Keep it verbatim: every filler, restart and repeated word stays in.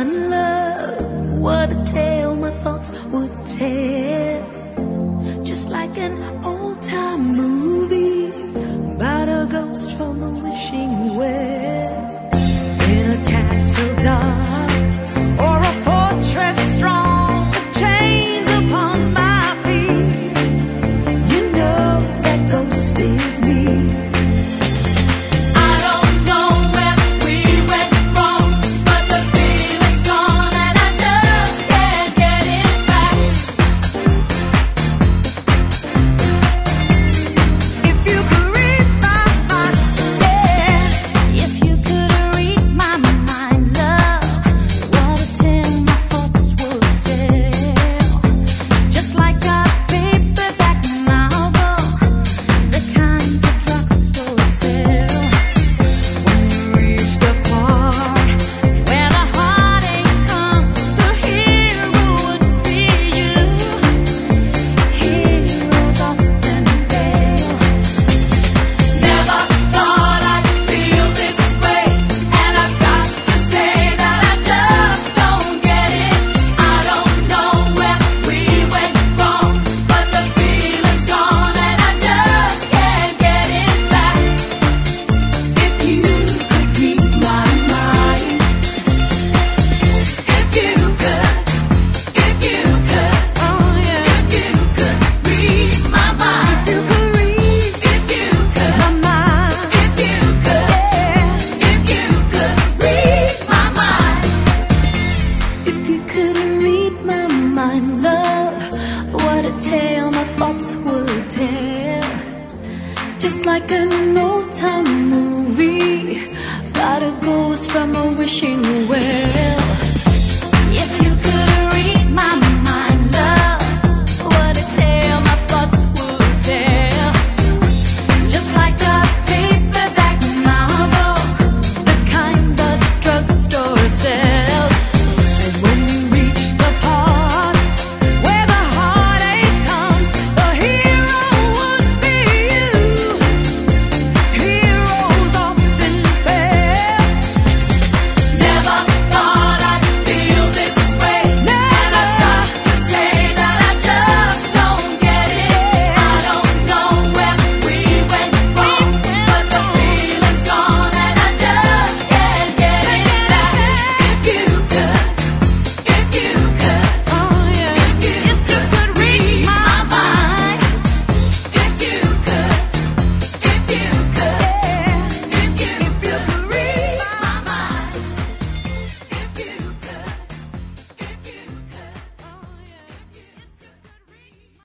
mind, love. What a tale my thoughts would tell. Just like an old-time movie about a ghost from a wishing well. In a castle dark or a fortress strong, the chains upon my feet. You know that ghost is me. Just like an old-time movie about a ghost from a wishing well.